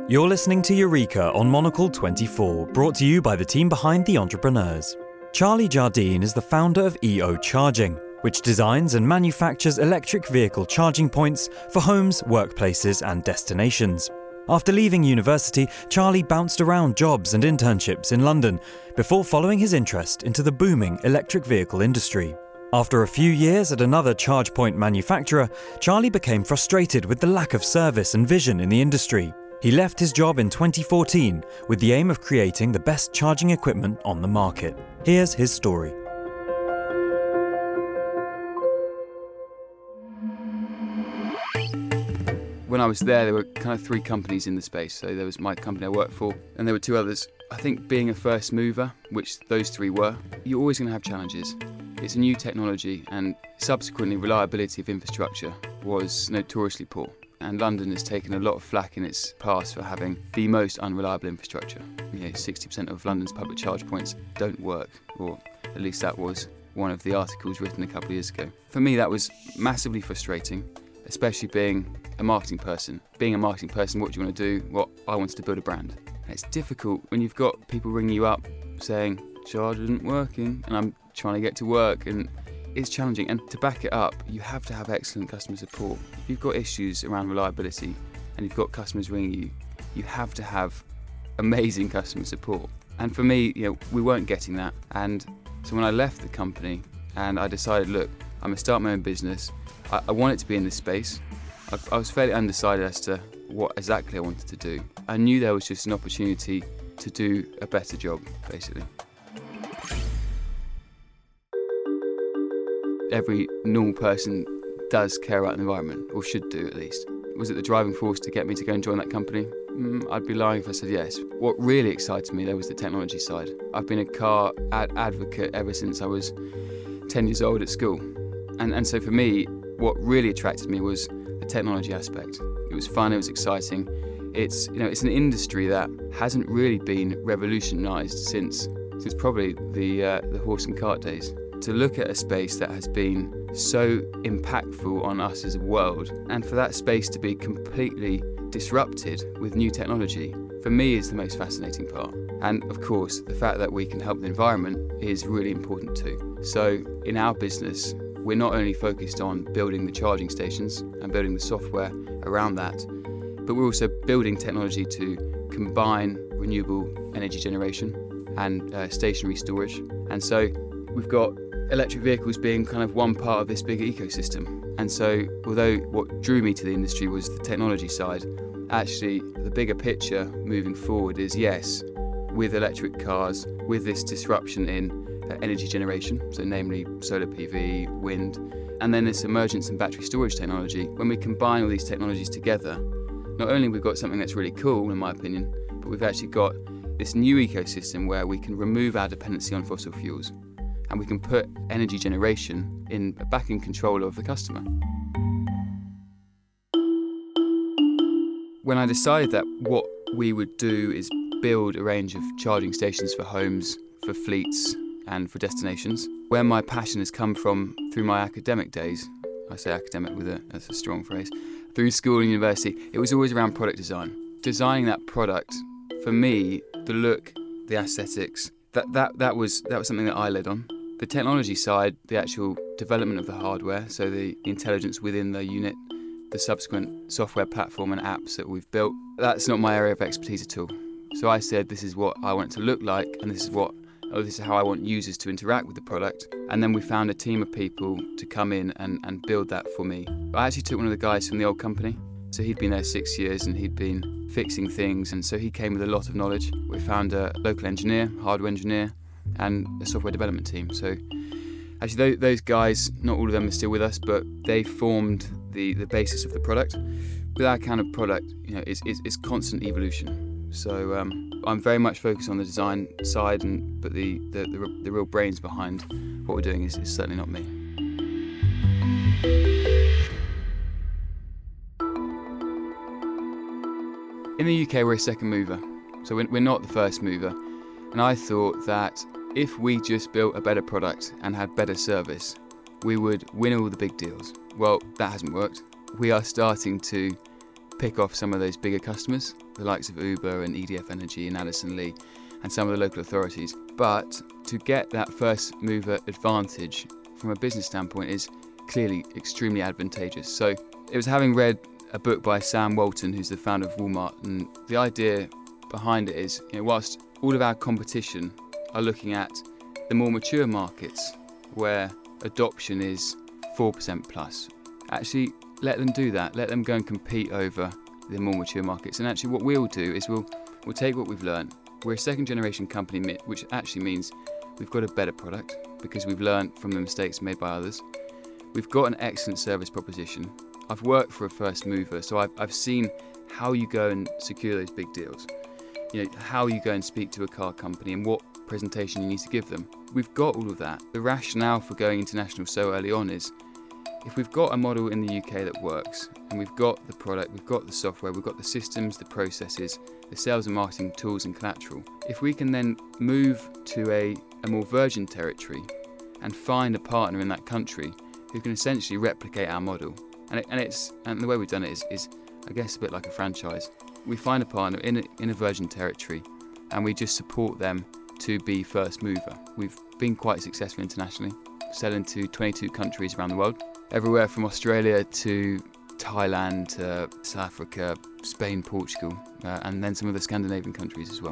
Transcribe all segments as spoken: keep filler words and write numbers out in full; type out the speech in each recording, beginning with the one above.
You're listening to Eureka on Monocle twenty-four, brought to you by the team behind The Entrepreneurs. Charlie Jardine is the founder of E O Charging, which designs and manufactures electric vehicle charging points for homes, workplaces and destinations. After leaving university, Charlie bounced around jobs and internships in London before following his interest into the booming electric vehicle industry. After a few years at another charge point manufacturer, Charlie became frustrated with the lack of service and vision in the industry. He left his job in twenty fourteen with the aim of creating the best charging equipment on the market. Here's his story. When I was there, there were kind of three companies in the space. So there was my company I worked for, and there were two others. I think being a first mover, which those three were, you're always going to have challenges. It's a new technology, and subsequently reliability of infrastructure was notoriously poor. And London has taken a lot of flack in its past for having the most unreliable infrastructure. You know, sixty percent of London's public charge points don't work, or at least that was one of the articles written a couple of years ago. For me, that was massively frustrating, especially being a marketing person. Being a marketing person, what do you want to do? Well, I wanted to build a brand. And it's difficult when you've got people ringing you up saying, charge isn't working, and I'm trying to get to work, and it's challenging. And to back it up, you have to have excellent customer support. If you've got issues around reliability and you've got customers ringing you, you have to have amazing customer support. And for me, you know, we weren't getting that. And so when I left the company and I decided, look, I'm gonna start my own business, I, I want it to be in this space. I, I was fairly undecided as to what exactly I wanted to do. I knew there was just an opportunity to do a better job, basically. Every normal person does care about the environment, or should do at least. Was it the driving force to get me to go and join that company? Mm, I'd be lying if I said yes. What really excited me, though, was the technology side. I've been a car ad- advocate ever since I was ten years old at school. And, and so for me, what really attracted me was the technology aspect. It was fun, it was exciting. It's, you know, it's an industry that hasn't really been revolutionised since, since probably the, uh, the horse and cart days. To look at a space that has been so impactful on us as a world, and for that space to be completely disrupted with new technology, for me is the most fascinating part. And of course, the fact that we can help the environment is really important too. So in our business, we're not only focused on building the charging stations and building the software around that, but we're also building technology to combine renewable energy generation and uh, stationary storage. And so we've got electric vehicles being kind of one part of this big ecosystem. And so although what drew me to the industry was the technology side, actually the bigger picture moving forward is, yes, with electric cars, with this disruption in uh, energy generation, so namely solar P V, wind, and then this emergence in battery storage technology, when we combine all these technologies together, not only we've got something that's really cool, in my opinion, but we've actually got this new ecosystem where we can remove our dependency on fossil fuels, and we can put energy generation in back in control of the customer. When I decided that what we would do is build a range of charging stations for homes, for fleets and for destinations, where my passion has come from through my academic days, I say academic with a, that's a strong phrase, through school and university, it was always around product design. Designing that product, for me, the look, the aesthetics, that, that, that, was, that was something that I led on. The technology side, the actual development of the hardware, so the intelligence within the unit, the subsequent software platform and apps that we've built, that's not my area of expertise at all. So I said, this is what I want it to look like, and this is what, oh, this is how I want users to interact with the product. And then we found a team of people to come in and, and build that for me. I actually took one of the guys from the old company. So he'd been there six years and he'd been fixing things, and so he came with a lot of knowledge. We found a local engineer, hardware engineer, and a software development team. So actually those guys, not all of them are still with us, but they formed the, the basis of the product. With our kind of product, you know, it's, it's, it's constant evolution. So um, I'm very much focused on the design side, and but the, the, the, the real brains behind what we're doing is, is certainly not me. In the U K, we're a second mover, so we're, we're not the first mover. And I thought that if we just built a better product and had better service, we would win all the big deals. Well, that hasn't worked. We are starting to pick off some of those bigger customers, the likes of Uber and E D F Energy and Addison Lee and some of the local authorities. But to get that first mover advantage from a business standpoint is clearly extremely advantageous. So it was having read a book by Sam Walton, who's the founder of Walmart, and the idea behind it is, you know, whilst all of our competition are looking at the more mature markets where adoption is four percent plus, actually let them do that, let them go and compete over the more mature markets. And actually what we'll do is we'll we'll take what we've learned. We're a second generation company, which actually means we've got a better product because we've learned from the mistakes made by others. We've got an excellent service proposition. I've worked for a first mover, so I've, I've seen how you go and secure those big deals. You know, how you go and speak to a car company and what presentation you need to give them. We've got all of that. The rationale for going international so early on is, if we've got a model in the U K that works, and we've got the product, we've got the software, we've got the systems, the processes, the sales and marketing tools and collateral, if we can then move to a, a more virgin territory and find a partner in that country who can essentially replicate our model, and, it, and it's and the way we've done it is, is, I guess, a bit like a franchise. We find a partner in a, in a virgin territory, and we just support them to be first mover. We've been quite successful internationally, selling to twenty-two countries around the world, everywhere from Australia to Thailand to South Africa, Spain, Portugal, uh, and then some of the Scandinavian countries as well.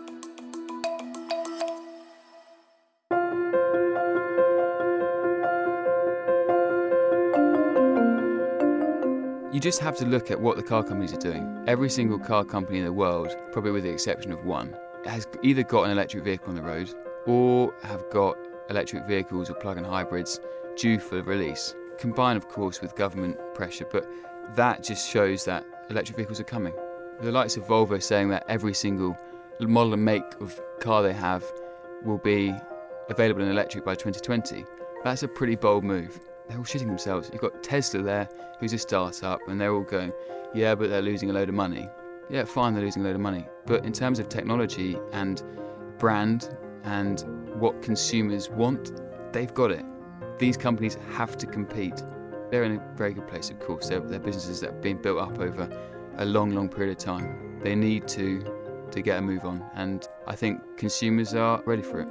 You just have to look at what the car companies are doing. Every single car company in the world, probably with the exception of one, has either got an electric vehicle on the road or have got electric vehicles or plug-in hybrids due for release, combined of course with government pressure, but that just shows that electric vehicles are coming. The likes of Volvo saying that every single model and make of car they have will be available in electric by twenty twenty, that's a pretty bold move. They're all shitting themselves. You've got Tesla there, who's a startup, and they're all going, yeah, but they're losing a load of money. Yeah, fine, they're losing a load of money. But in terms of technology and brand and what consumers want, they've got it. These companies have to compete. They're in a very good place, of course. They're, they're businesses that have been built up over a long, long period of time. They need to, to get a move on, and I think consumers are ready for it.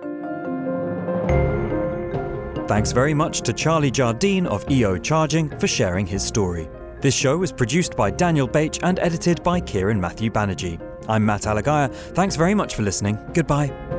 Thanks very much to Charlie Jardine of E O Charging for sharing his story. This show was produced by Daniel Bache and edited by Kieran Matthew Banerjee. I'm Matt Alagaya. Thanks very much for listening. Goodbye.